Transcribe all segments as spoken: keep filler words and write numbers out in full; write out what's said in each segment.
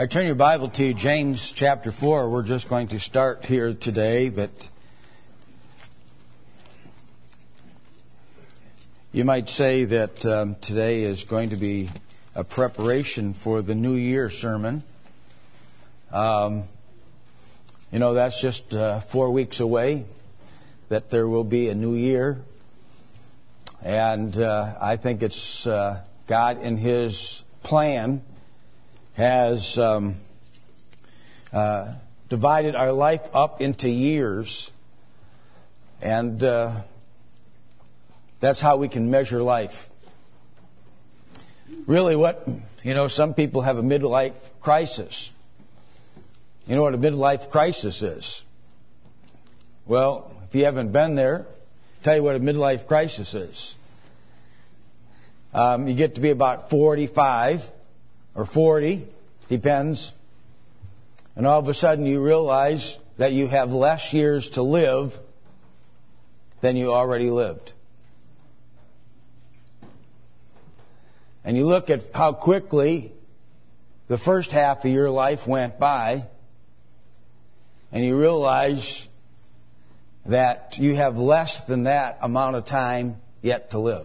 I turn your Bible to James chapter four. We're just going to start here today, but you might say that um, today is going to be a preparation for the New Year sermon. Um, you know, that's just uh, four weeks away, that there will be a new year. And uh, I think it's uh, God in His plan has um, uh, divided our life up into years, and uh, that's how we can measure life. Really, what, you know, some people have a midlife crisis. You know what a midlife crisis is? Well, if you haven't been there, I'll tell you what a midlife crisis is. Um, you get to be about forty-five or forty, depends. And all of a sudden you realize that you have less years to live than you already lived. And you look at how quickly the first half of your life went by, and you realize that you have less than that amount of time yet to live.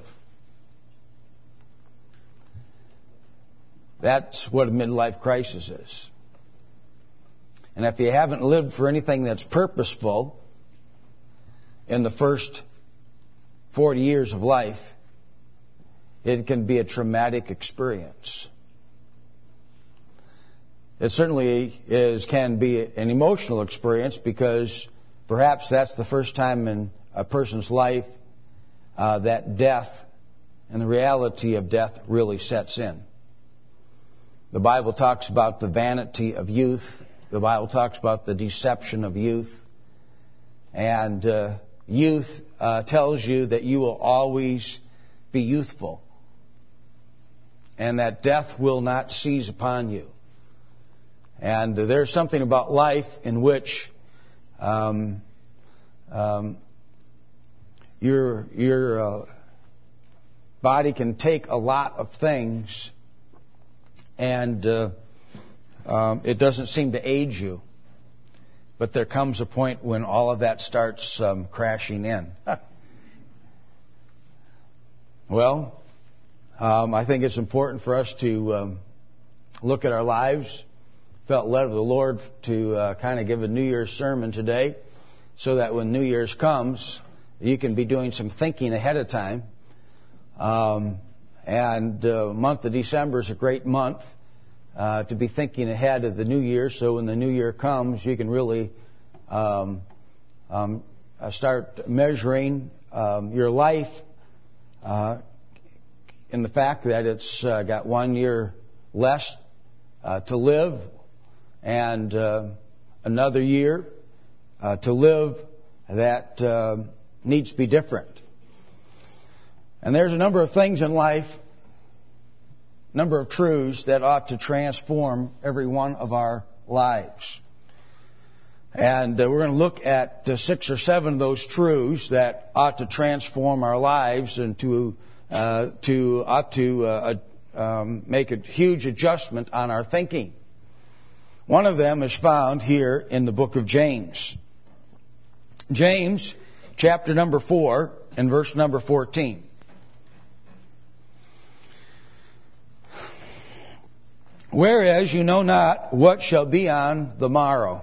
That's what a midlife crisis is. And if you haven't lived for anything that's purposeful in the first forty years of life, it can be a traumatic experience. It certainly is can be an emotional experience, because perhaps that's the first time in a person's life uh, that death and the reality of death really sets in. The Bible talks about the vanity of youth. The Bible talks about the deception of youth. And uh, youth uh, tells you that you will always be youthful, and that death will not seize upon you. And uh, there's something about life in which um, um, your your uh, body can take a lot of things, and uh, um, it doesn't seem to age you. But there comes a point when all of that starts um, crashing in. Well, um, I think it's important for us to um, look at our lives. Felt led of the Lord to uh, kind of give a New Year's sermon today, so that when New Year's comes, you can be doing some thinking ahead of time. Um, and the uh, month of December is a great month uh, to be thinking ahead of the New Year, so when the New Year comes, you can really um, um, start measuring um, your life uh, in the fact that it's uh, got one year less uh, to live, and uh, another year uh, to live that uh, needs to be different. And there's a number of things in life, a number of truths that ought to transform every one of our lives. And uh, we're going to look at uh, six or seven of those truths that ought to transform our lives and to uh, to ought to uh, um, make a huge adjustment on our thinking. One of them is found here in the book of James. James, chapter number four, and verse number fourteen. Whereas you know not what shall be on the morrow.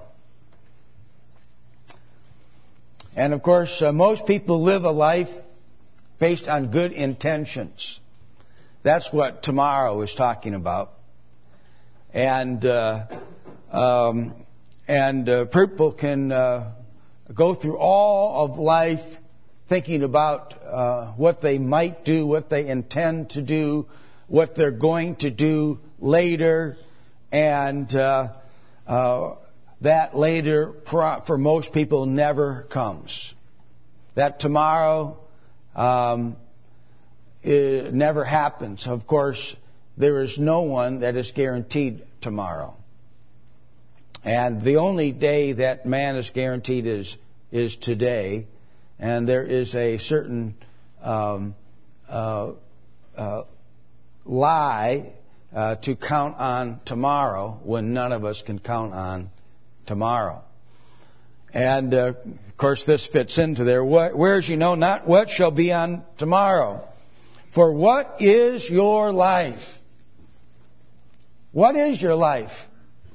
And of course, uh, most people live a life based on good intentions. That's what tomorrow is talking about. And uh, um, and uh, people can uh, go through all of life thinking about uh, what they might do, what they intend to do, what they're going to do later, and uh, uh, that later for most people never comes. That tomorrow um, it never happens. Of course, there is no one that is guaranteed tomorrow. And the only day that man is guaranteed is is today. And there is a certain um, uh, uh, lie uh, to count on tomorrow when none of us can count on tomorrow. And, uh, of course, this fits into there. What, whereas you know not what shall be on tomorrow. For what is your life? What is your life?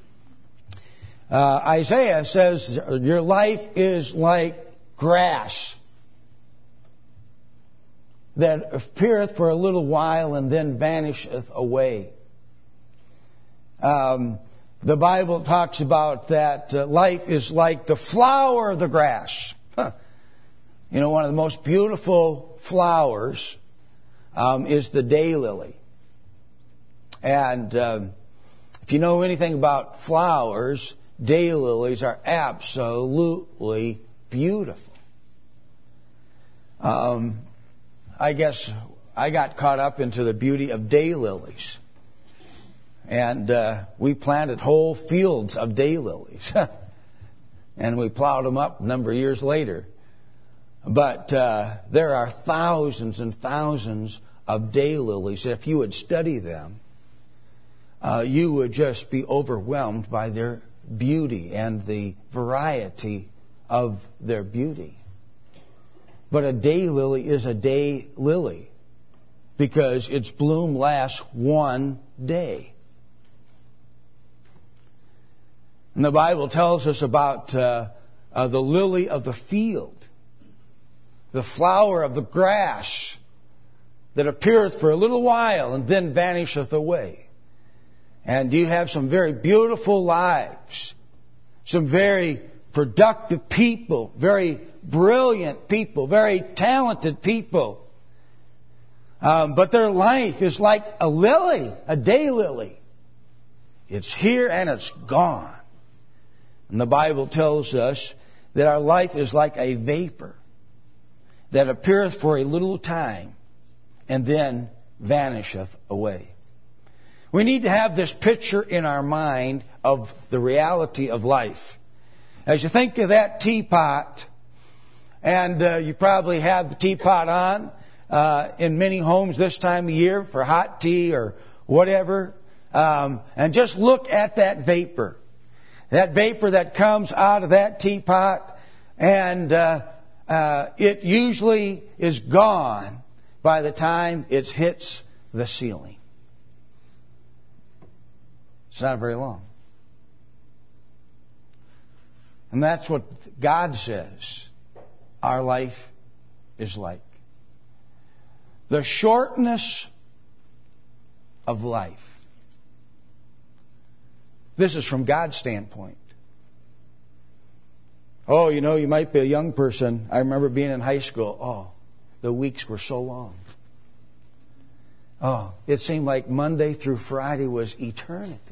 Uh, Isaiah says your life is like grass that appeareth for a little while and then vanisheth away. Um, the Bible talks about that uh, life is like the flower of the grass. Huh. You know, one of the most beautiful flowers um, is the daylily. And um, if you know anything about flowers, daylilies are absolutely beautiful. Um, I guess I got caught up into the beauty of daylilies. And uh, we planted whole fields of daylilies. And we plowed them up a number of years later. But uh, there are thousands and thousands of daylilies. If you would study them, uh, you would just be overwhelmed by their beauty and the variety of their beauty. But a daylily is a daylily because its bloom lasts one day. And the Bible tells us about uh, uh, the lily of the field, the flower of the grass that appeareth for a little while and then vanisheth away. And you have some very beautiful lives, some very productive people, very brilliant people, very talented people. Um, but their life is like a lily, a daylily. It's here and it's gone. And the Bible tells us that our life is like a vapor that appeareth for a little time and then vanisheth away. We need to have this picture in our mind of the reality of life. As you think of that teapot, and uh, you probably have the teapot on uh, in many homes this time of year for hot tea or whatever, um, and just look at that vapor. That vapor that comes out of that teapot, and uh, uh, it usually is gone by the time it hits the ceiling. It's not very long. And that's what God says our life is like. The shortness of life. This is from God's standpoint. Oh, you know, you might be a young person. I remember being in high school. Oh, the weeks were so long. Oh, it seemed like Monday through Friday was eternity.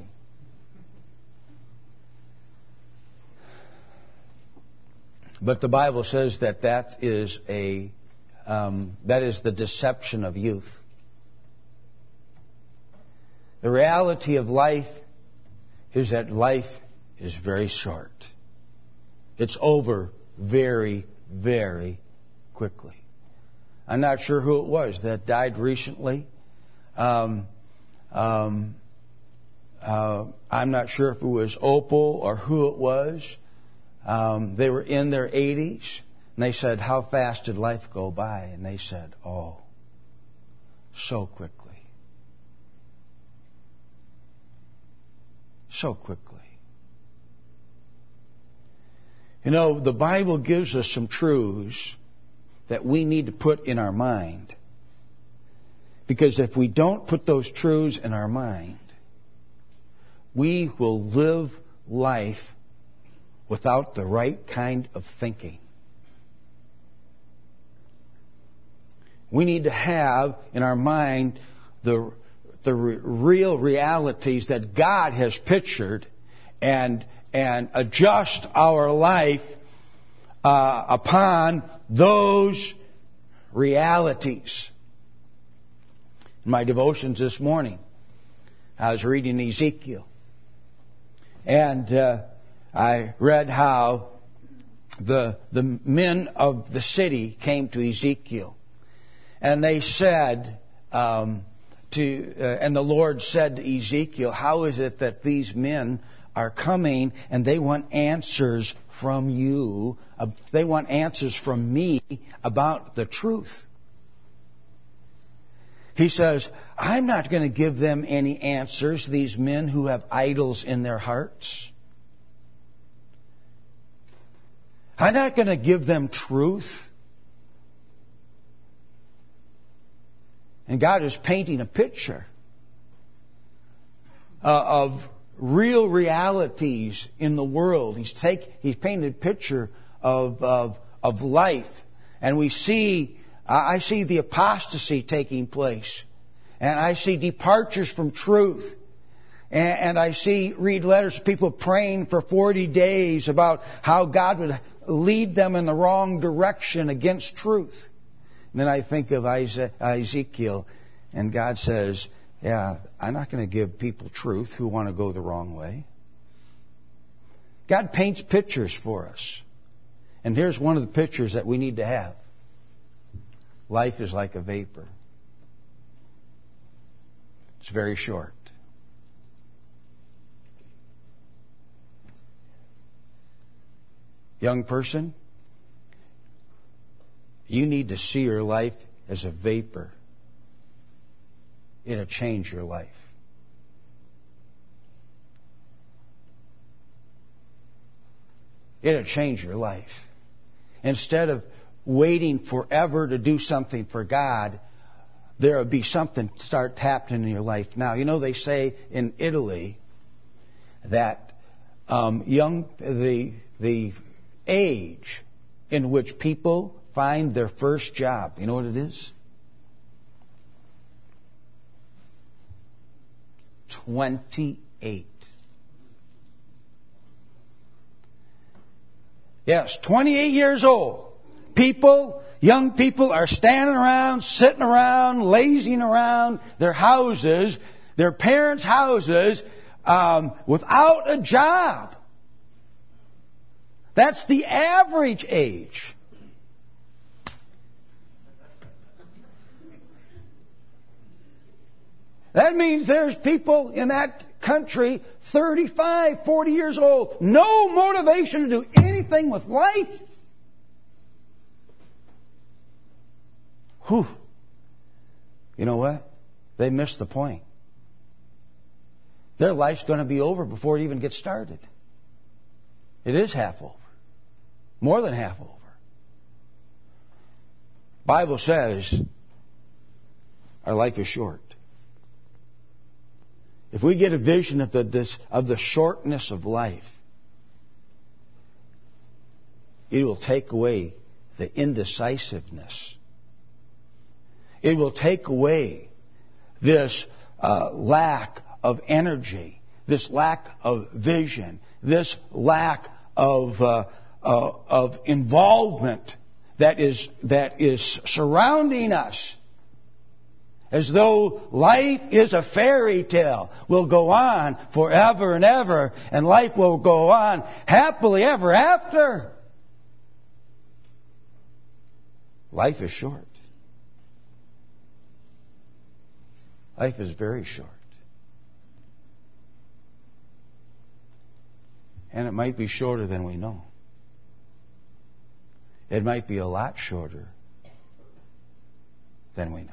But the Bible says that that is a um, that is the deception of youth. The reality of life is that life is very short. It's over very, very quickly. I'm not sure who it was that died recently. Um, um, uh, I'm not sure if it was Opal or who it was. Um, they were in their eighties, and they said, how fast did life go by? And they said, oh, so quickly. So quickly. You know, the Bible gives us some truths that we need to put in our mind. Because if we don't put those truths in our mind, we will live life without the right kind of thinking. We need to have in our mind the, the re- real realities that God has pictured and, and adjust our life uh, upon those realities. In my devotions this morning, I was reading Ezekiel. And uh, I read how the the men of the city came to Ezekiel. And they said, um, to, uh, and the Lord said to Ezekiel, how is it that these men are coming and they want answers from you? Uh, they want answers from me about the truth. He says, I'm not going to give them any answers, these men who have idols in their hearts. I'm not going to give them truth. And God is painting a picture uh, of real realities in the world. He's take He's painted a picture of of, of life, and we see. I see the apostasy taking place, and I see departures from truth, and, and I see read letters of people praying for forty days about how God would lead them in the wrong direction against truth. And then I think of Ezekiel, and God says, yeah, I'm not going to give people truth who want to go the wrong way. God paints pictures for us. And here's one of the pictures that we need to have. Life is like a vapor. It's very short. Young person, you need to see your life as a vapor. It'll change your life. It'll change your life. Instead of waiting forever to do something for God, there will be something start happening in your life. Now, you know, they say in Italy that um, young the the age in which people find their first job, you know what it is? twenty-eight. Yes, twenty-eight years old. People, young people are standing around, sitting around, lazing around their houses, their parents' houses, um, without a job. That's the average age. That means there's people in that country thirty-five, forty years old, no motivation to do anything with life. Whew. You know what? They missed the point. Their life's going to be over before it even gets started. It is half over. More than half over. Bible says our life is short. If we get a vision of the this, of the shortness of life, it will take away the indecisiveness. It will take away this uh, lack of energy, this lack of vision, this lack of uh, uh, of involvement that is that is surrounding us. As though life is a fairy tale, will go on forever and ever, and life will go on happily ever after. Life is short. Life is very short. And it might be shorter than we know. It might be a lot shorter than we know.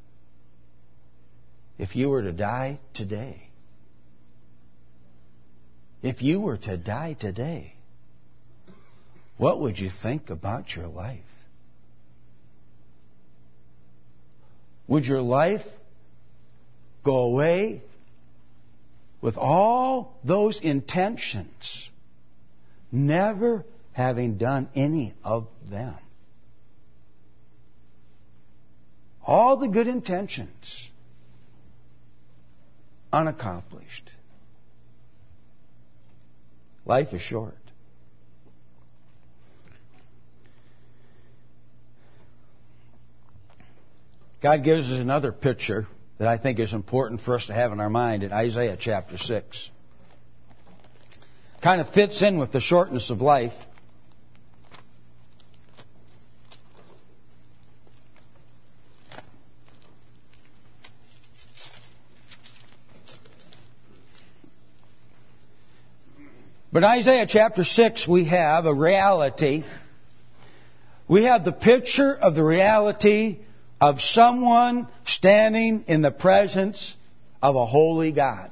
If you were to die today, if you were to die today, what would you think about your life? Would your life go away with all those intentions, never having done any of them? All the good intentions unaccomplished. Life is short. God gives us another picture that I think is important for us to have in our mind in Isaiah chapter six. Kind of fits in with the shortness of life. But in Isaiah chapter six, we have a reality. We have the picture of the reality of someone standing in the presence of a holy God.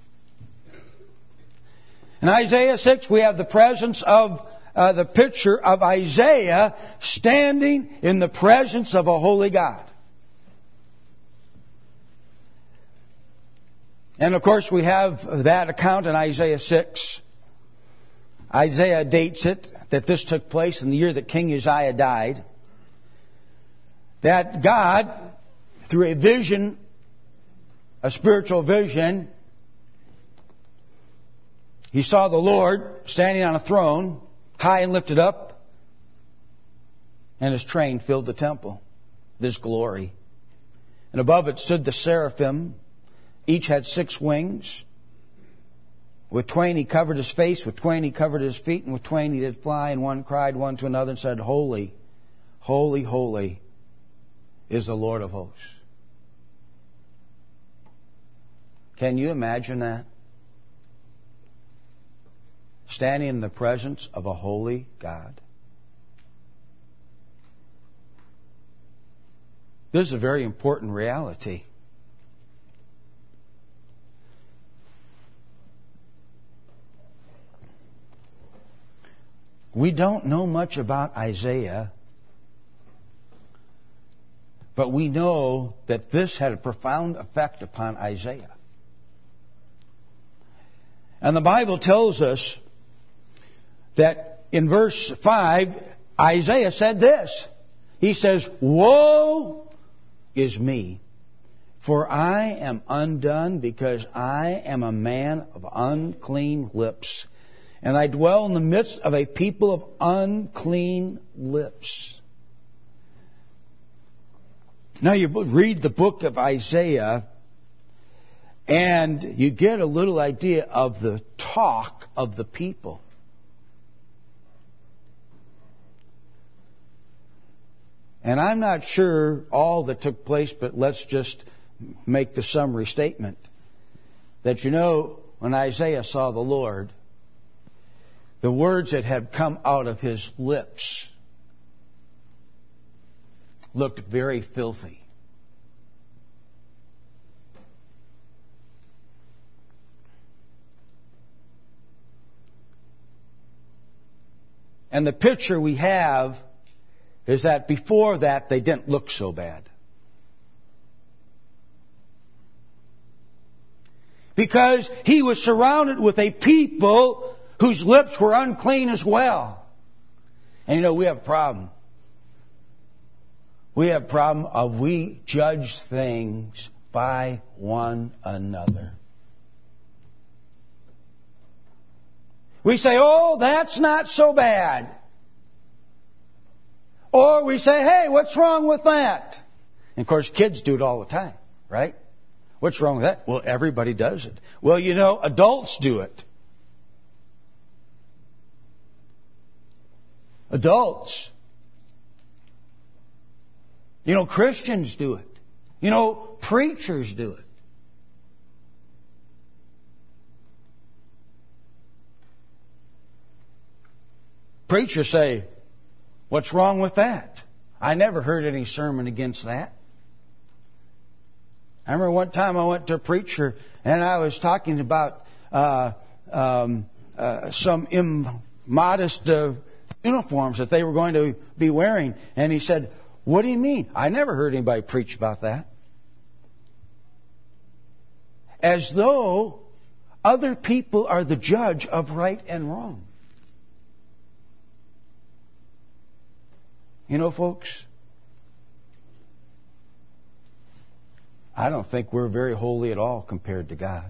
In Isaiah six, we have the presence of uh, the picture of Isaiah standing in the presence of a holy God. And of course, we have that account in Isaiah six. Isaiah dates it that this took place in the year that King Uzziah died. That God, through a vision, a spiritual vision, he saw the Lord standing on a throne, high and lifted up, and his train filled the temple, this glory. And above it stood the seraphim. Each had six wings. With twain he covered his face, with twain he covered his feet, and with twain he did fly, and one cried one to another and said, Holy, holy, holy is the Lord of hosts. Can you imagine that? Standing in the presence of a holy God. This is a very important reality. We don't know much about Isaiah, but we know that this had a profound effect upon Isaiah. And the Bible tells us that in verse five, Isaiah said this. He says, Woe is me, for I am undone, because I am a man of unclean lips, and I dwell in the midst of a people of unclean lips. Now you read the book of Isaiah, and you get a little idea of the talk of the people. And I'm not sure all that took place, but let's just make the summary statement. That you know, when Isaiah saw the Lord, the words that had come out of his lips looked very filthy. And the picture we have is that before that they didn't look so bad. Because he was surrounded with a people whose lips were unclean as well. And you know, we have a problem. We have a problem of we judge things by one another. We say, oh, that's not so bad. Or we say, hey, what's wrong with that? And of course, kids do it all the time, right? What's wrong with that? Well, everybody does it. Well, you know, adults do it. Adults. You know, Christians do it. You know, preachers do it. Preachers say, what's wrong with that? I never heard any sermon against that. I remember one time I went to a preacher and I was talking about uh, um, uh, some immodest uh, uniforms that they were going to be wearing. And he said, what do you mean? I never heard anybody preach about that. As though other people are the judge of right and wrong. You know, folks, I don't think we're very holy at all compared to God.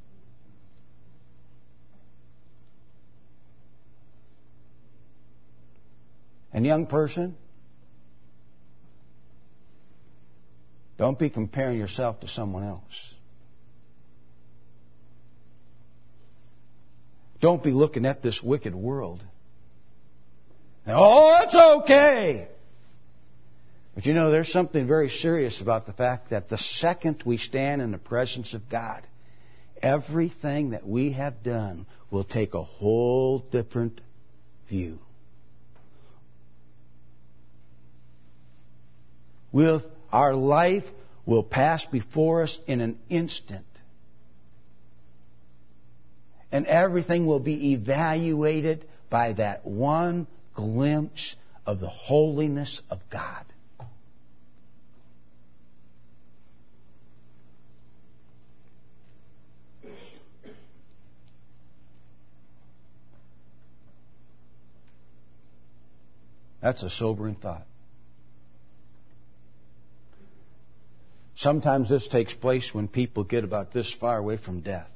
And young person, don't be comparing yourself to someone else. Don't be looking at this wicked world. And, oh, it's okay. But you know, there's something very serious about the fact that the second we stand in the presence of God everything that we have done will take a whole different view. We'll, our life will pass before us in an instant. And everything will be evaluated by that one glimpse of the holiness of God. That's a sobering thought. Sometimes this takes place when people get about this far away from death.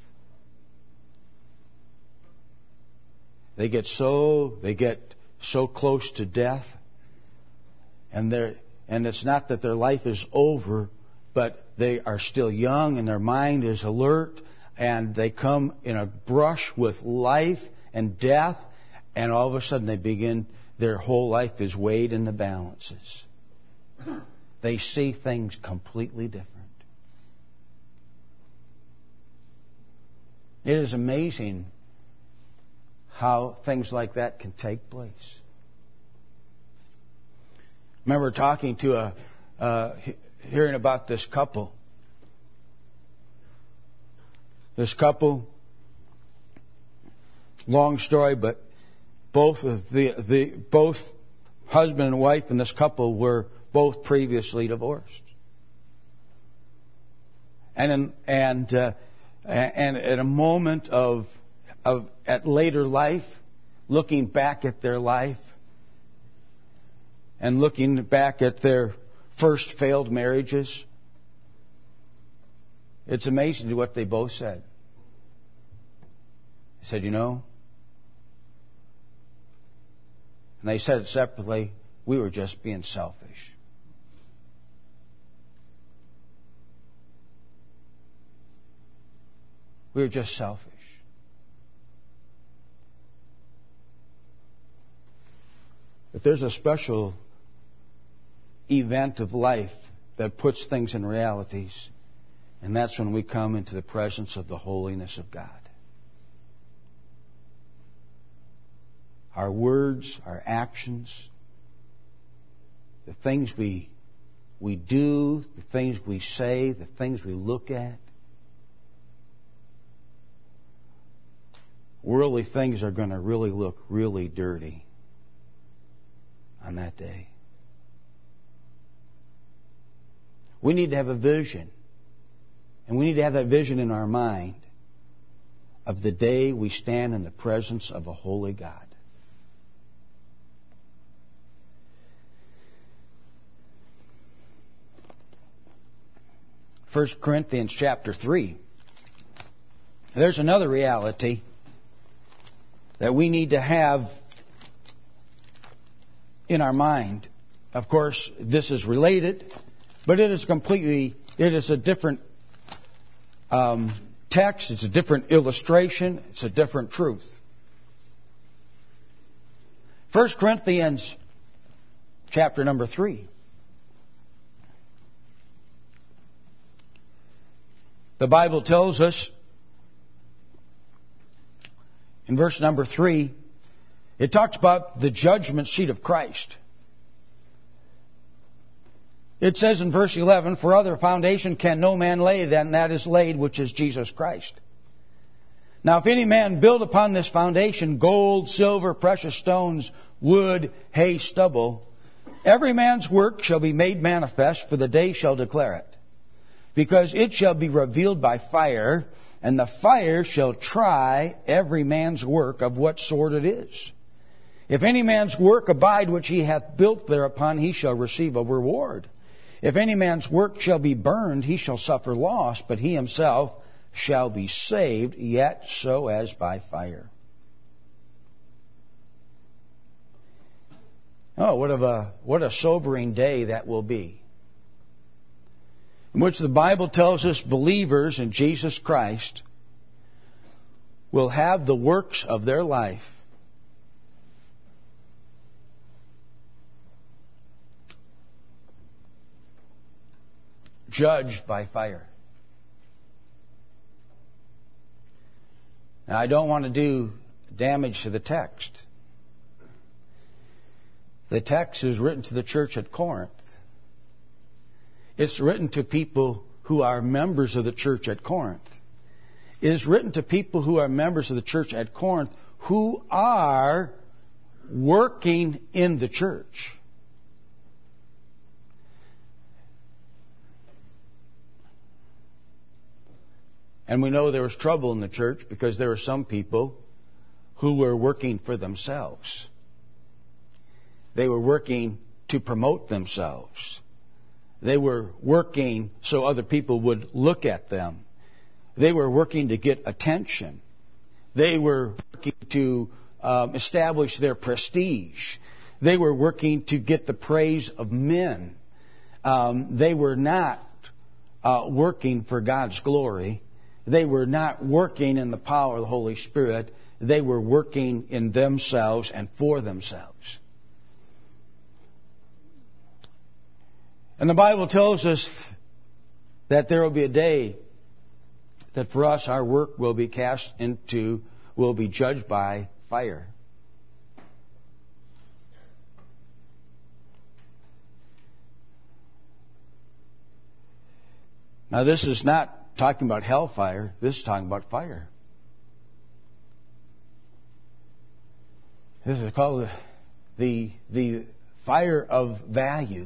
They get so they get so close to death, and they're and it's not that their life is over, but they are still young and their mind is alert, and they come in a brush with life and death, and all of a sudden they begin, their whole life is weighed in the balances. They see things completely different. It is amazing how things like that can take place. I remember talking to a, uh, hearing about this couple. This couple, long story, but both of the the both husband and wife in this couple were both previously divorced, and in, and uh, and at a moment of of at later life, looking back at their life and looking back at their first failed marriages, it's amazing what they both said. They said, you know, and they said it separately, we were just being selfish. We were just selfish. But there's a special event of life that puts things in realities, and that's when we come into the presence of the holiness of God. Our words, our actions, the things we we do, the things we say, the things we look at, worldly things are going to really look really dirty on that day. We need to have a vision, and we need to have that vision in our mind of the day we stand in the presence of a holy God. First Corinthians chapter three. There's another reality that we need to have in our mind. Of course, this is related, but it is completely, it is a different um, text, it's a different illustration, it's a different truth. First Corinthians chapter number three. The Bible tells us in verse number three, it talks about the judgment seat of Christ. It says in verse eleven, for other foundation can no man lay than that is laid, which is Jesus Christ. Now if any man build upon this foundation gold, silver, precious stones, wood, hay, stubble, every man's work shall be made manifest, for the day shall declare it. Because it shall be revealed by fire, and the fire shall try every man's work of what sort it is. If any man's work abide which he hath built thereupon, he shall receive a reward. If any man's work shall be burned, he shall suffer loss, but he himself shall be saved, yet so as by fire. Oh, what of a what a sobering day that will be, in which the Bible tells us believers in Jesus Christ will have the works of their life judged by fire. Now, I don't want to do damage to the text. The text is written to the church at Corinth. It's written to people who are members of the church at Corinth. It is written to people who are members of the church at Corinth who are working in the church. And we know there was trouble in the church because there were some people who were working for themselves. They were working to promote themselves. They were working so other people would look at them. They were working to get attention. They were working to um, establish their prestige. They were working to get the praise of men. Um, they were not uh, working for God's glory. They were not working in the power of the Holy Spirit. They were working in themselves and for themselves. And the Bible tells us that there will be a day that for us our work will be cast into, will be judged by fire. Now this is not talking about hellfire, this is talking about fire. This is called the, the, the fire of value.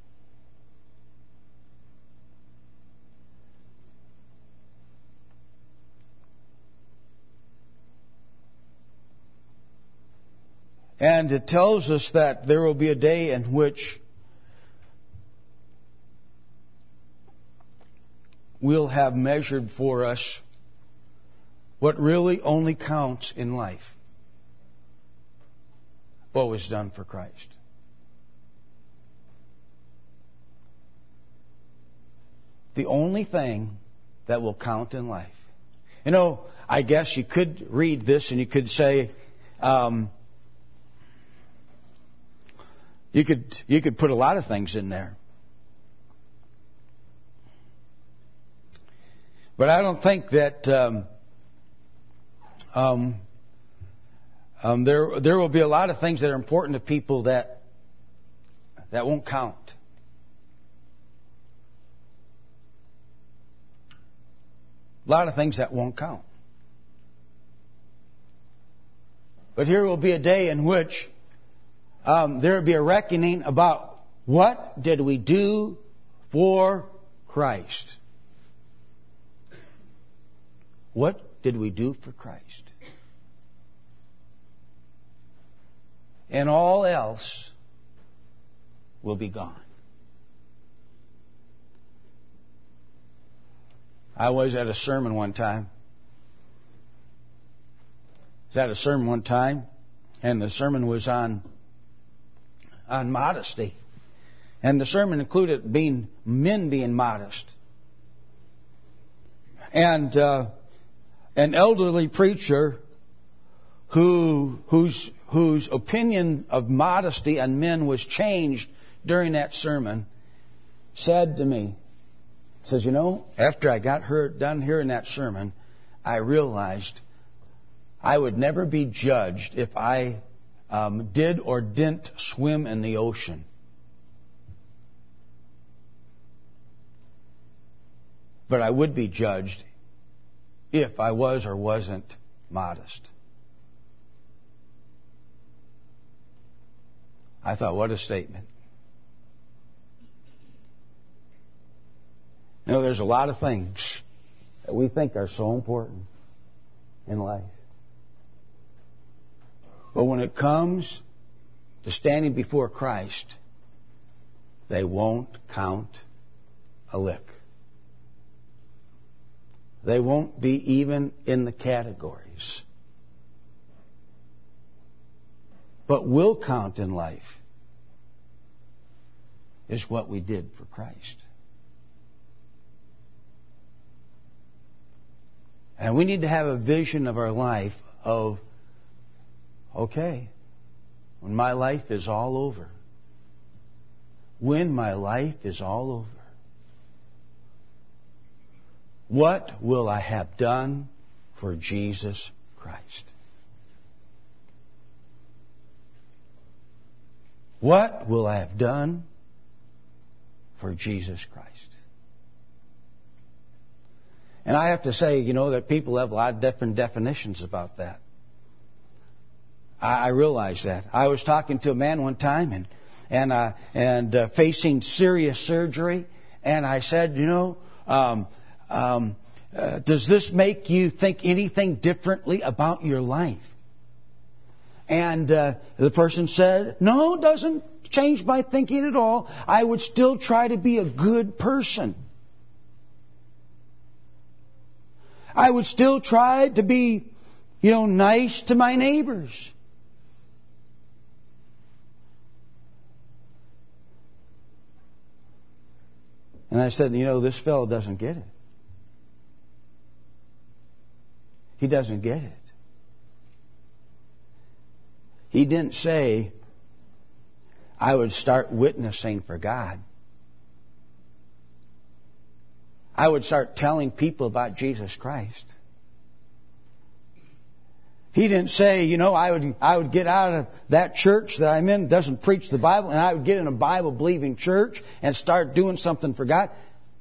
And it tells us that there will be a day in which we'll have measured for us what really only counts in life. What was done for Christ. The only thing that will count in life. You know, I guess you could read this and you could say, um, you could you could put a lot of things in there. But I don't think that um, um, um, there there will be a lot of things that are important to people that that won't count. A lot of things that won't count. But here will be a day in which um, there will be a reckoning about what did we do for Christ. What did we do for Christ? And all else will be gone. I was at a sermon one time. I was at a sermon one time, and the sermon was on on modesty. And the sermon included being men being modest. And uh, an elderly preacher who whose whose opinion of modesty on men was changed during that sermon said to me, says, you know, after I got heard, done hearing that sermon, I realized I would never be judged if I um, did or didn't swim in the ocean. But I would be judged if I was or wasn't modest. I thought, what a statement. You know, there's a lot of things that we think are so important in life. But when it comes to standing before Christ, they won't count a lick. They won't be even in the categories. What will count in life is what we did for Christ. And we need to have a vision of our life of, okay, when my life is all over, when my life is all over, what will I have done for Jesus Christ. What will I have done for Jesus Christ? And I have to say, you know, that people have a lot of different definitions about that. I, I realize that. I was talking to a man one time and and uh, and uh, facing serious surgery, and I said, you know, um, um, uh, does this make you think anything differently about your life? And uh, the person said, no, it doesn't change my thinking at all. I would still try to be a good person. I would still try to be, you know, nice to my neighbors. And I said, you know, this fellow doesn't get it. He doesn't get it. He didn't say, I would start witnessing for God. I would start telling people about Jesus Christ. He didn't say, you know, I would I would get out of that church that I'm in, doesn't preach the Bible, and I would get in a Bible-believing church and start doing something for God.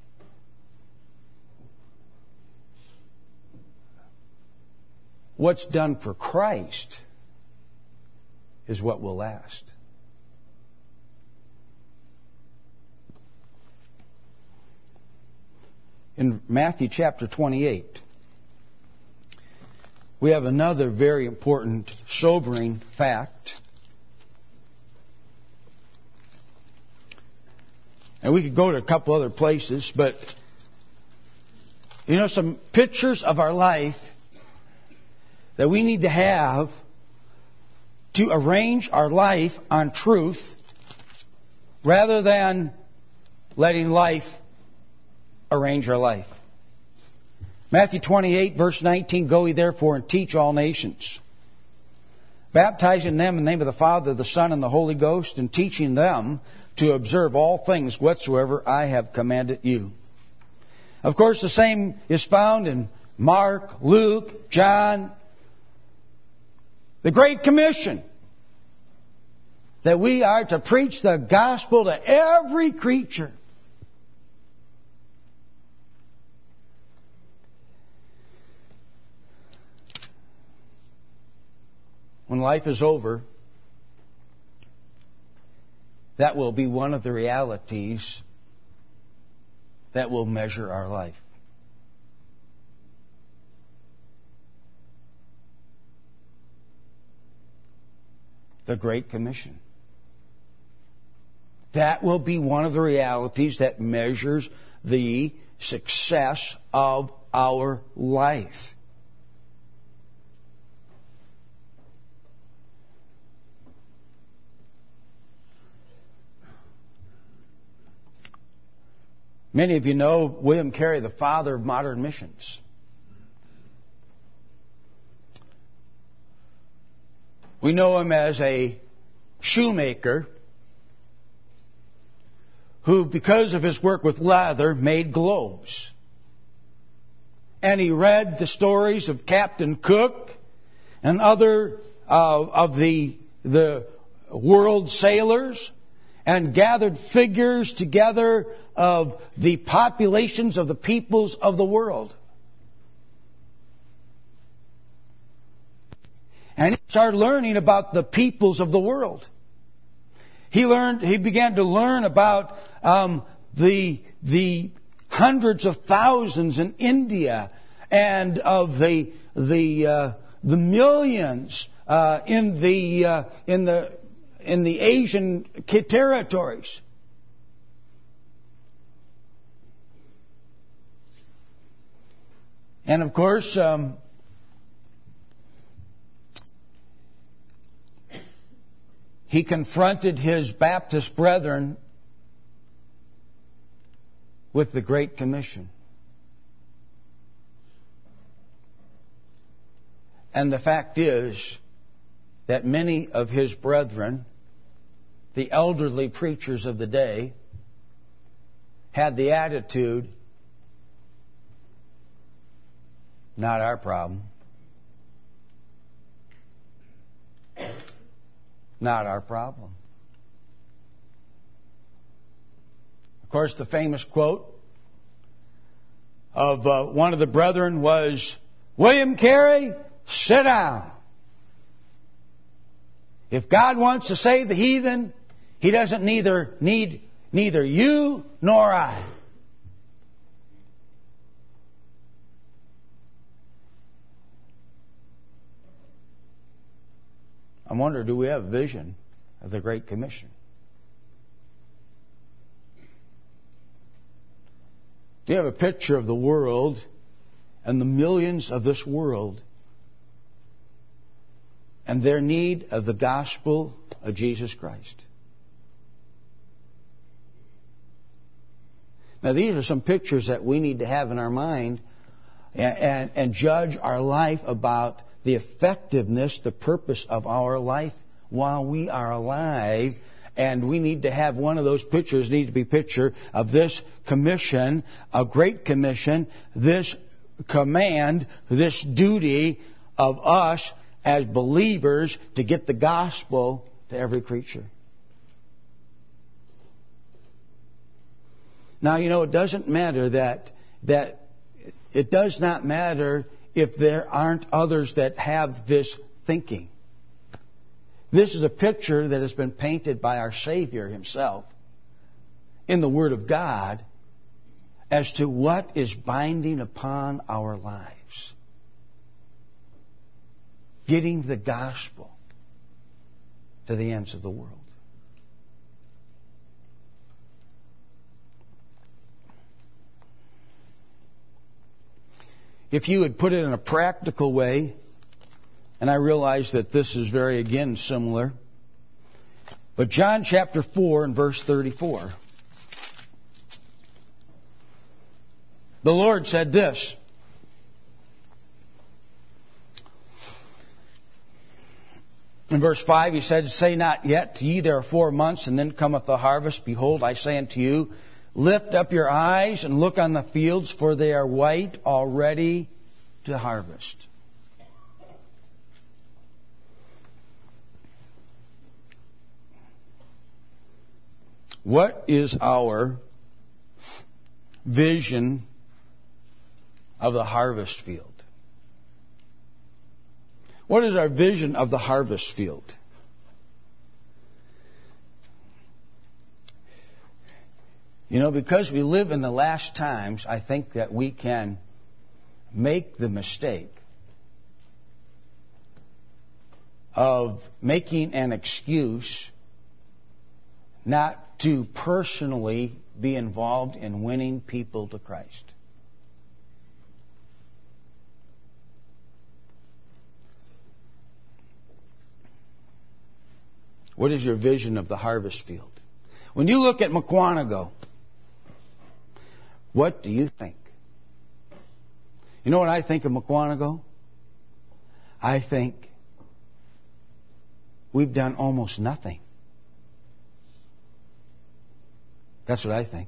What's done for Christ is what will last. In Matthew chapter twenty-eight, we have another very important, sobering fact. And we could go to a couple other places, but you know, some pictures of our life that we need to have to arrange our life on truth rather than letting life arrange our life. Matthew twenty-eight, verse nineteen, go ye therefore and teach all nations, baptizing them in the name of the Father, the Son, and the Holy Ghost, and teaching them to observe all things whatsoever I have commanded you. Of course, the same is found in Mark, Luke, John. The Great Commission, that we are to preach the gospel to every creature. When life is over, that will be one of the realities that will measure our life. The Great Commission. That will be one of the realities that measures the success of our life. Many of you know William Carey, the father of modern missions. We know him as a shoemaker who, because of his work with leather, made globes. And he read the stories of Captain Cook and other uh, of the, the world sailors and gathered figures together of the populations of the peoples of the world. And he started learning about the peoples of the world. He learned. He began to learn about um, the the hundreds of thousands in India, and of the the uh, the millions uh, in the uh, in the in the Asian territories. And of course, um, he confronted his Baptist brethren with the Great Commission. And the fact is that many of his brethren, the elderly preachers of the day, had the attitude, not our problem. not our problem. Of course, the famous quote of uh, one of the brethren was, "William Carey, sit down. If God wants to save the heathen, He doesn't neither need neither you nor I." I wonder, do we have a vision of the Great Commission? Do you have a picture of the world and the millions of this world and their need of the gospel of Jesus Christ? Now, these are some pictures that we need to have in our mind and, and, and judge our life about the effectiveness, the purpose of our life while we are alive. And we need to have one of those pictures, needs to be a picture of this commission, a great commission, this command, this duty of us as believers to get the gospel to every creature. Now, you know, it doesn't matter that, that it does not matter if there aren't others that have this thinking. This is a picture that has been painted by our Savior Himself in the Word of God as to what is binding upon our lives. Getting the gospel to the ends of the world. If you would put it in a practical way, and I realize that this is very, again, similar, but John chapter four and verse thirty-four. The Lord said this, in verse five, He said, "Say not yet to ye, there are four months, and then cometh the harvest. Behold, I say unto you, lift up your eyes and look on the fields, for they are white already to harvest." What is our vision of the harvest field? What is our vision of the harvest field? You know, because we live in the last times, I think that we can make the mistake of making an excuse not to personally be involved in winning people to Christ. What is your vision of the harvest field? When you look at Mukwonago, what do you think? You know what I think of Mukwonago? I think we've done almost nothing. That's what I think.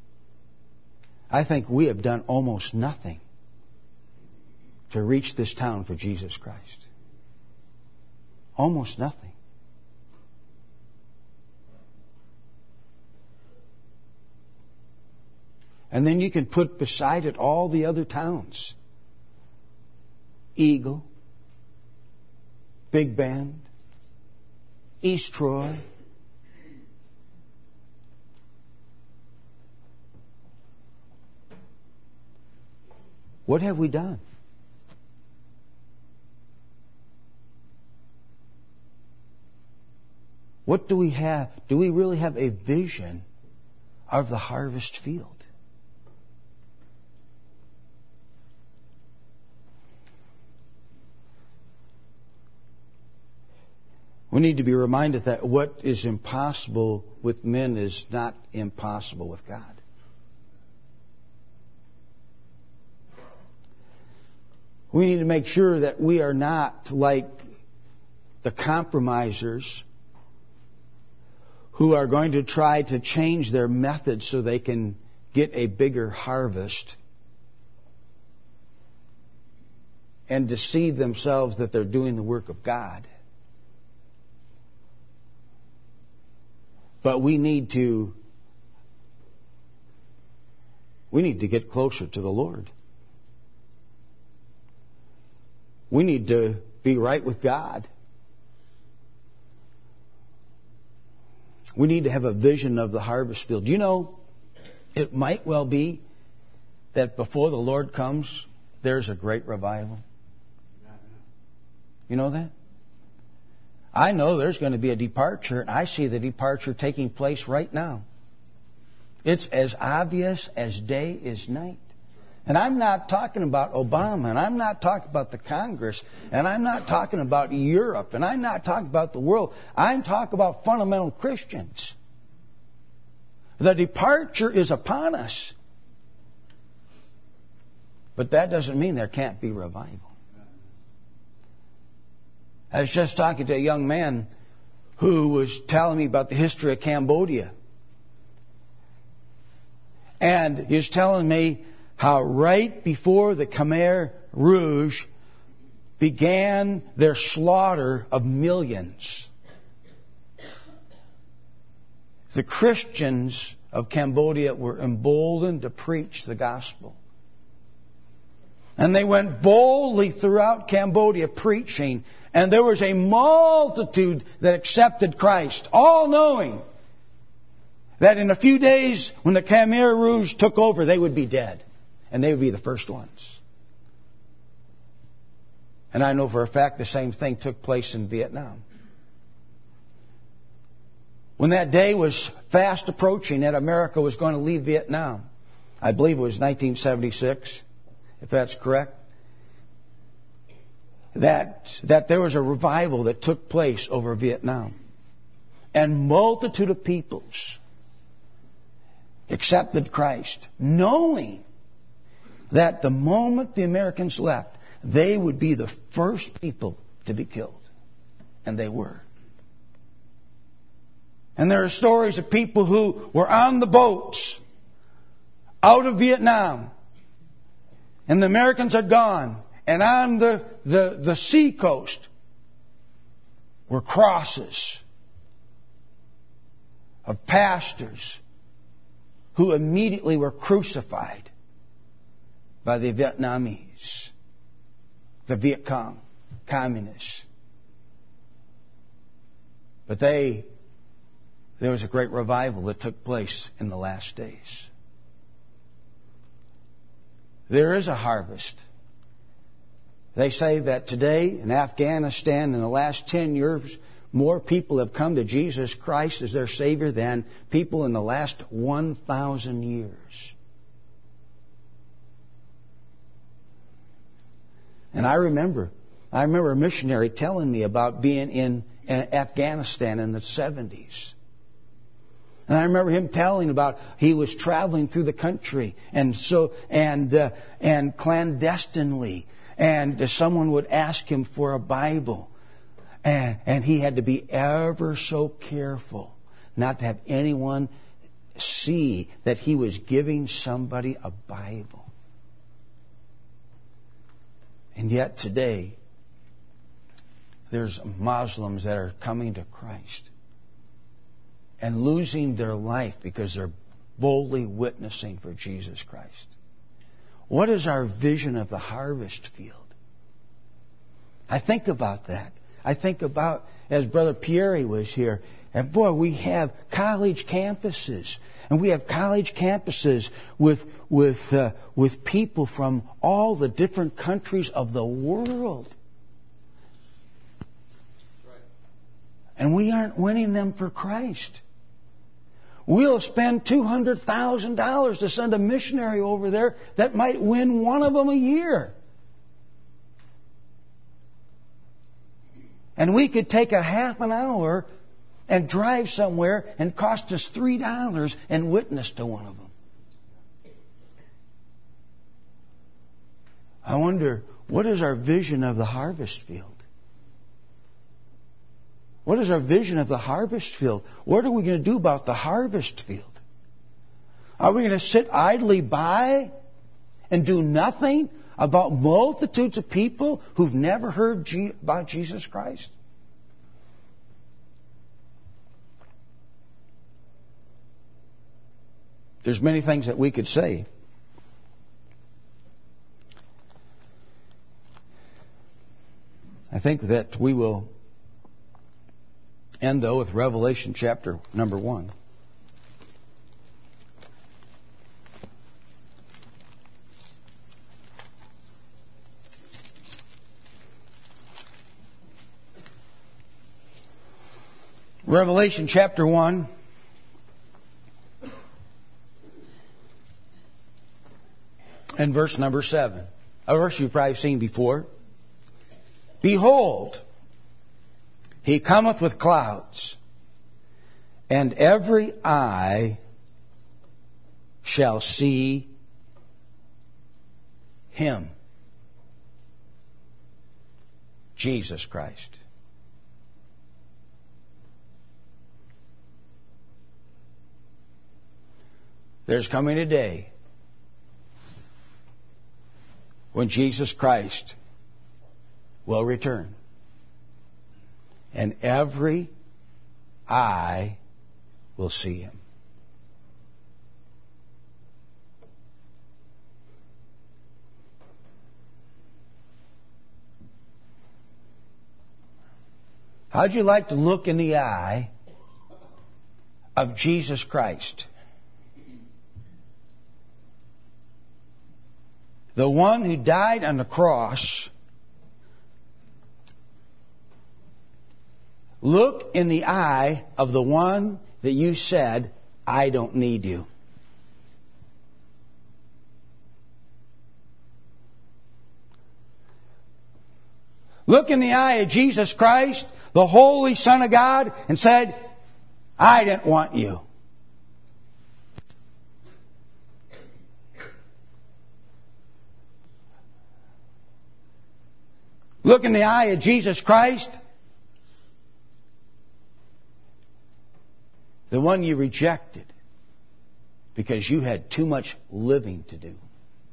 I think we have done almost nothing to reach this town for Jesus Christ. Almost nothing. And then you can put beside it all the other towns. Eagle, Big Bend, East Troy. What have we done? What do we have? Do we really have a vision of the harvest field? We need to be reminded that what is impossible with men is not impossible with God. We need to make sure that we are not like the compromisers who are going to try to change their methods so they can get a bigger harvest and deceive themselves that they're doing the work of God. But we need to we need to get closer to the Lord. We need to be right with God. We need to have a vision of the harvest field. You know, it might well be that before the Lord comes, there's a great revival. You know that? I know there's going to be a departure, and I see the departure taking place right now. It's as obvious as day is night. And I'm not talking about Obama, and I'm not talking about the Congress, and I'm not talking about Europe, and I'm not talking about the world. I'm talking about fundamental Christians. The departure is upon us. But that doesn't mean there can't be revival. I was just talking to a young man who was telling me about the history of Cambodia. And he was telling me how right before the Khmer Rouge began their slaughter of millions, the Christians of Cambodia were emboldened to preach the gospel. And they went boldly throughout Cambodia preaching, and there was a multitude that accepted Christ, all knowing that in a few days, when the Khmer Rouge took over, they would be dead. And they would be the first ones. And I know for a fact the same thing took place in Vietnam. When that day was fast approaching that America was going to leave Vietnam, I believe it was nineteen seventy-six, if that's correct, that, that there was a revival that took place over Vietnam. And multitude of peoples accepted Christ, knowing that the moment the Americans left, they would be the first people to be killed. And they were. And there are stories of people who were on the boats out of Vietnam, and the Americans are gone, and on the, the, the sea coast were crosses of pastors who immediately were crucified by the Vietnamese, the Viet Cong, communists. But they, there was a great revival that took place in the last days. There is a harvest. They say that today in Afghanistan, in the last ten years, more people have come to Jesus Christ as their Savior than people in the last one thousand years. And I remember, I remember a missionary telling me about being in Afghanistan in the seventies. And I remember him telling about he was traveling through the country and so and uh, and clandestinely, and someone would ask him for a Bible, and, and he had to be ever so careful not to have anyone see that he was giving somebody a Bible. And yet today, there's Muslims that are coming to Christ and losing their life because they're boldly witnessing for Jesus Christ. What is our vision of the harvest field? I think about that. I think about, as Brother Pierre was here, and boy, we have college campuses, and we have college campuses with with uh, with people from all the different countries of the world, and we aren't winning them for Christ. We'll spend two hundred thousand dollars to send a missionary over there that might win one of them a year. And we could take a half an hour and drive somewhere and cost us three dollars and witness to one of them. I wonder, what is our vision of the harvest field? What is our vision of the harvest field? What are we going to do about the harvest field? Are we going to sit idly by and do nothing about multitudes of people who've never heard about Jesus Christ? there's many things that we could say. I think that we will end, though, with Revelation chapter number one. Revelation chapter one. And verse number seven. A verse you've probably seen before. Behold, he cometh with clouds, and every eye shall see him, Jesus Christ. There's coming a day when Jesus Christ will return, and every eye will see him. How'd you like to look in the eye of Jesus Christ? The one who died on the cross. Look in the eye of the one that you said, I don't need you. Look in the eye of Jesus Christ, the Holy Son of God, and said, I didn't want you. Look in the eye of Jesus Christ, the one you rejected because you had too much living to do.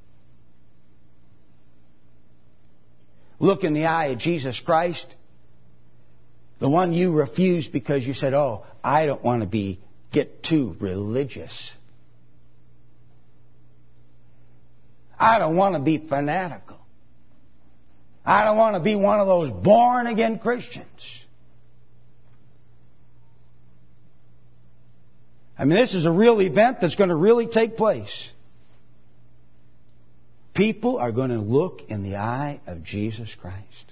Look in the eye of Jesus Christ, the one you refused because you said, oh, I don't want to be get too religious. I don't want to be fanatical. I don't want to be one of those born-again Christians. I mean, this is a real event that's going to really take place. People are going to look in the eye of Jesus Christ.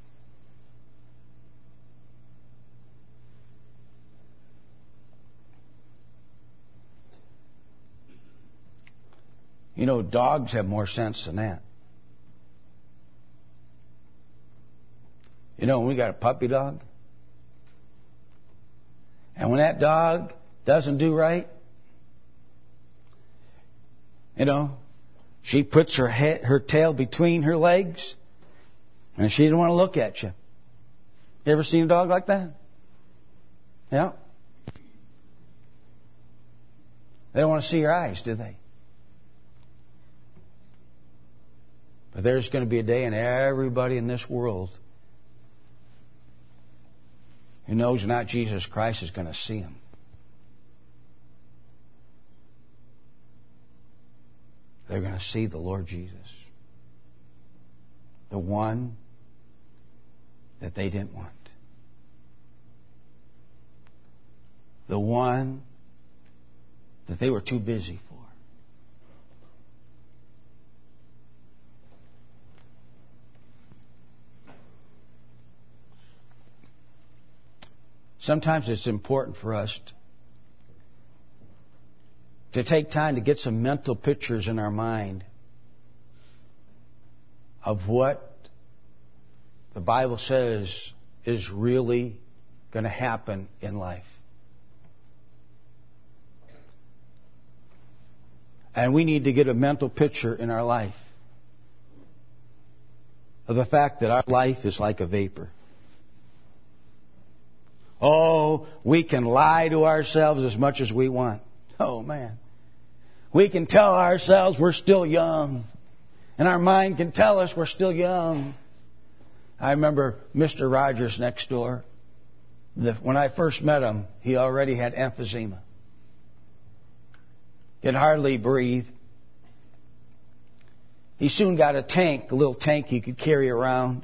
You know, dogs have more sense than that. You know, when we got a puppy dog, and when that dog doesn't do right, you know, she puts her head, her tail between her legs, and she didn't want to look at you. You ever seen a dog like that? Yeah. They don't want to see your eyes, do they? But there's going to be a day, and everybody in this world who knows not Jesus Christ is going to see him. They're going to see the Lord Jesus. The one that they didn't want. The one that they were too busy for. Sometimes it's important for us to take time to get some mental pictures in our mind of what the Bible says is really going to happen in life. And we need to get a mental picture in our life of the fact that our life is like a vapor. Oh, we can lie to ourselves as much as we want. Oh, man. We can tell ourselves we're still young. And our mind can tell us we're still young. I remember Mister Rogers next door. The, when I first met him, he already had emphysema. could hardly breathe. He soon got a tank, a little tank he could carry around.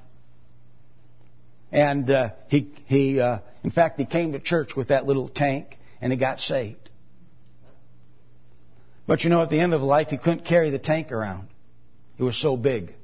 And uh, he, he uh, in fact, he came to church with that little tank, and he got saved. But you know, at the end of life, he couldn't carry the tank around. It was so big.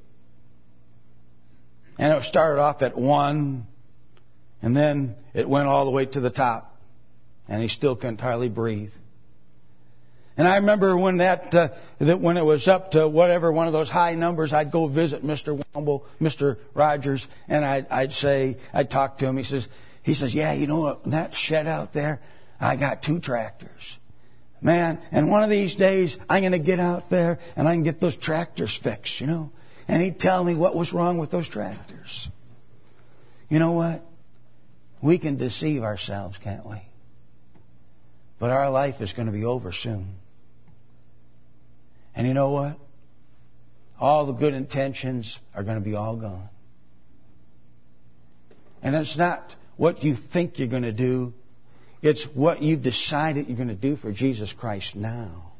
And it started off at one, and then it went all the way to the top. And he still couldn't hardly breathe. And I remember when that, uh, that when it was up to whatever, one of those high numbers, I'd go visit Mister Womble, Mister Rogers, and I'd, I'd say, I'd talk to him. He says, he says, yeah, you know what, that shed out there, I got two tractors. Man, and one of these days, I'm going to get out there and I can get those tractors fixed, you know. And he'd tell me what was wrong with those tractors. You know what? We can deceive ourselves, can't we? But our life is going to be over soon. And you know what? All the good intentions are going to be all gone. And it's not what you think you're going to do. It's what you've decided you're going to do for Jesus Christ now.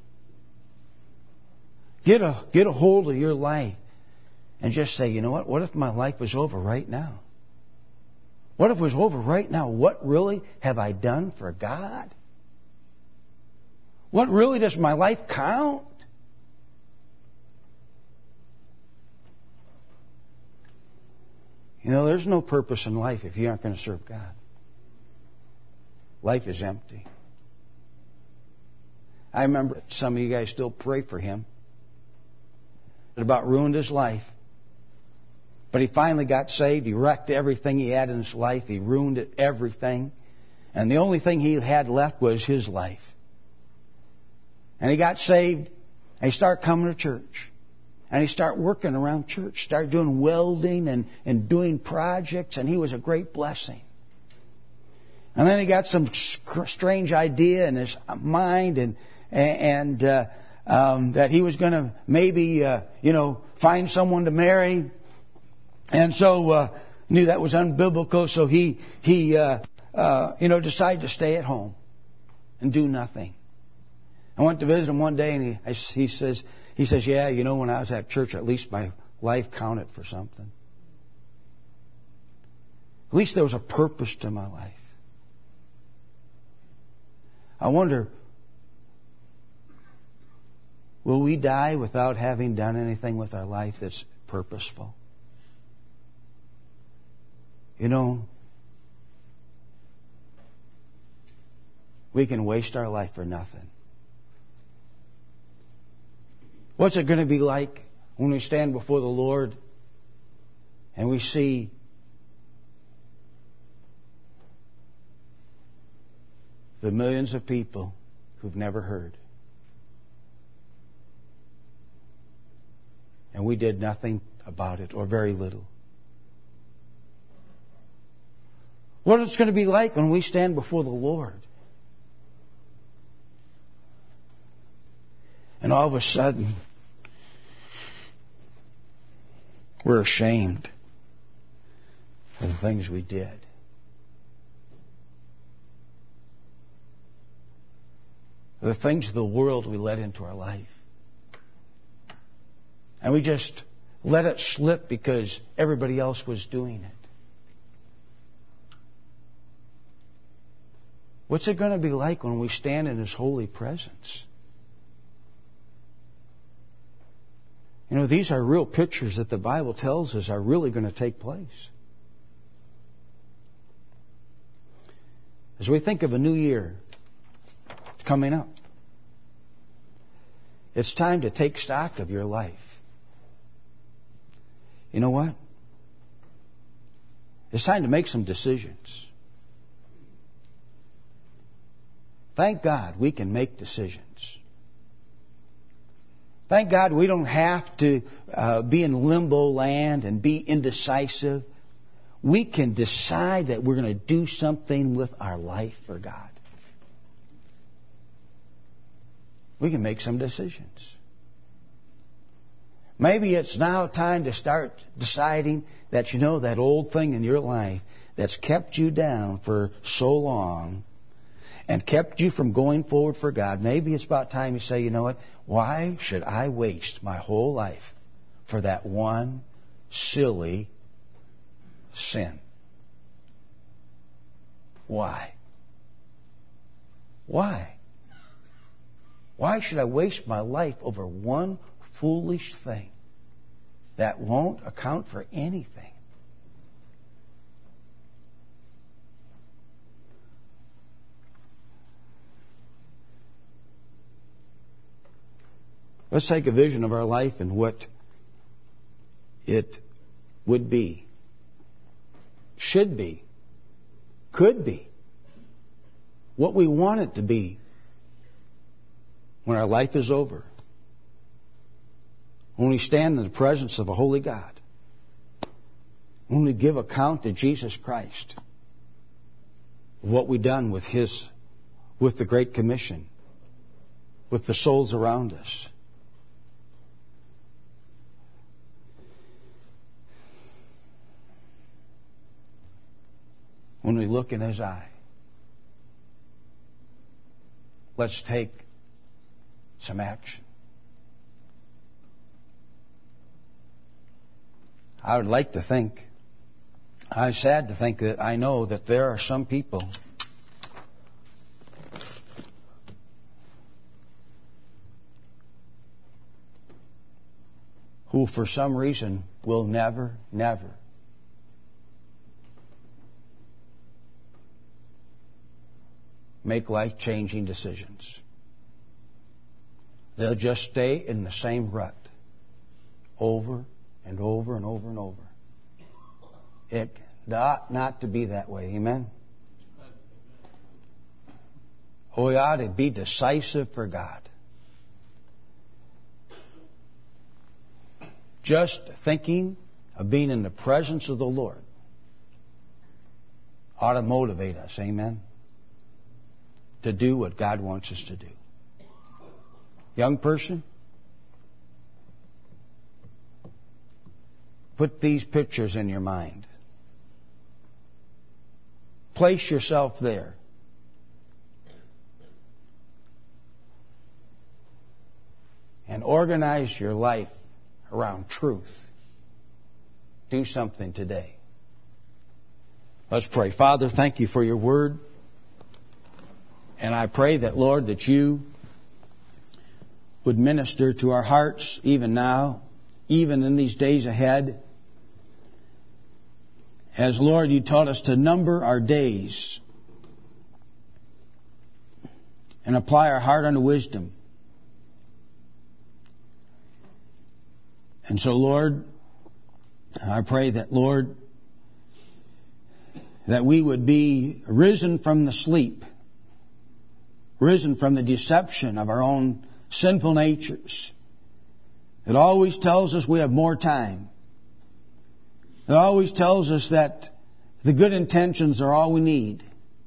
Get a, get a hold of your life and just say, you know what? What if my life was over right now? What if it was over right now? What really have I done for God? What really does my life count? You know, there's no purpose in life if you aren't going to serve God. Life is empty. I remember some of you guys still pray for him. It about ruined his life. But he finally got saved. He wrecked everything he had in his life. He ruined it, everything. And the only thing he had left was his life. And he got saved. And he started coming to church. And he started working around church. Started doing welding and, and doing projects. And he was a great blessing. And then he got some strange idea in his mind and and uh, um, that he was going to maybe, uh, you know, find someone to marry. And so uh, knew that was unbiblical. So he, he uh, uh, you know, decided to stay at home and do nothing. I went to visit him one day and he, he says, he says, yeah, you know, when I was at church, at least my life counted for something. At least there was a purpose to my life. I wonder, will we die without having done anything with our life that's purposeful? You know, we can waste our life for nothing. What's it going to be like when we stand before the Lord and we see the millions of people who've never heard? And we did nothing about it, or very little. What it's going to be like when we stand before the Lord. And all of a sudden, we're ashamed for the things we did. The things of the world we let into our life. And we just let it slip because everybody else was doing it. What's it going to be like when we stand in His holy presence? You know, these are real pictures that the Bible tells us are really going to take place. As we think of a new year coming up, it's time to take stock of your life. You know what? It's time to make some decisions. Thank God we can make decisions. Thank God we don't have to uh, be in limbo land and be indecisive. We can decide that we're going to do something with our life for God. We can make some decisions. Maybe it's now time to start deciding that, you know, that old thing in your life that's kept you down for so long, and kept you from going forward for God, maybe it's about time you say, you know what, why should I waste my whole life for that one silly sin? Why? Why? Why should I waste my life over one foolish thing that won't account for anything? Let's take a vision of our life and what it would be, should be, could be, what we want it to be when our life is over, when we stand in the presence of a holy God, when we give account to Jesus Christ of what we've done with His, with the Great Commission, with the souls around us. When we look in His eye, let's take some action. I would like to think, I'm sad to think that I know that there are some people who for some reason will never, never make life-changing decisions. They'll just stay in the same rut over and over and over and over. It ought not to be that way. Amen? Oh, we ought to be decisive for God. Just thinking of being in the presence of the Lord ought to motivate us. Amen? To do what God wants us to do. Young person, put these pictures in your mind. Place yourself there. And organize your life around truth. Do something today. Let's pray. Father, thank you for your word. And I pray that, Lord, that you would minister to our hearts even now, even in these days ahead. As, Lord, you taught us to number our days and apply our heart unto wisdom. And so, Lord, I pray that, Lord, that we would be risen from the sleep, risen from the deception of our own sinful natures. It always tells us we have more time. It always tells us that the good intentions are all we need.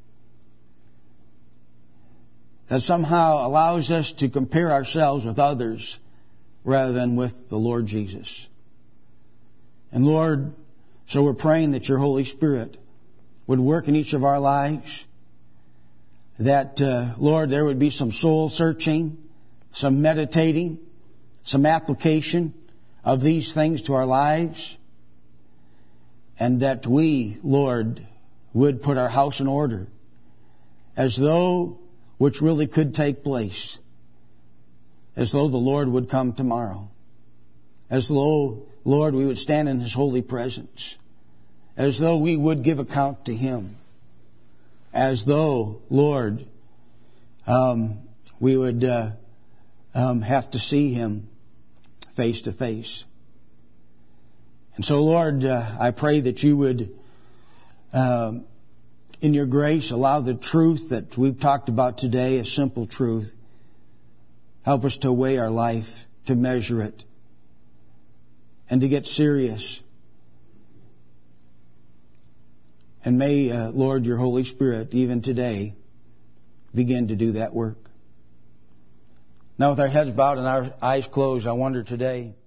That somehow allows us to compare ourselves with others rather than with the Lord Jesus. And Lord, so we're praying that your Holy Spirit would work in each of our lives. That, uh, Lord, there would be some soul searching, some meditating, some application of these things to our lives. And that we, Lord, would put our house in order as though which really could take place. As though the Lord would come tomorrow. As though, Lord, we would stand in His holy presence. As though we would give account to Him. As though, Lord, um, we would uh, um, have to see Him face to face. And so, Lord, uh, I pray that you would, um, in your grace, allow the truth that we've talked about today, a simple truth, help us to weigh our life, to measure it, and to get serious. And may, uh, Lord, your Holy Spirit, even today, begin to do that work. Now, with our heads bowed and our eyes closed, I wonder today,